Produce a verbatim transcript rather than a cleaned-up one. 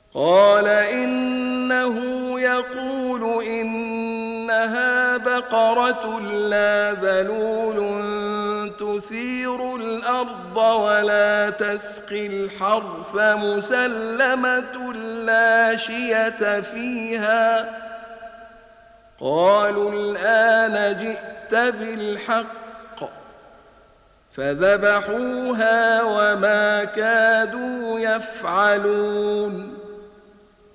قال إنه يقول إنها بقرة لا ذلول تثير الأرض ولا تسقي الحرث مسلمة لا شية فيها. قالوا الآن جئت بالحق، فذبحوها وما كادوا يفعلون.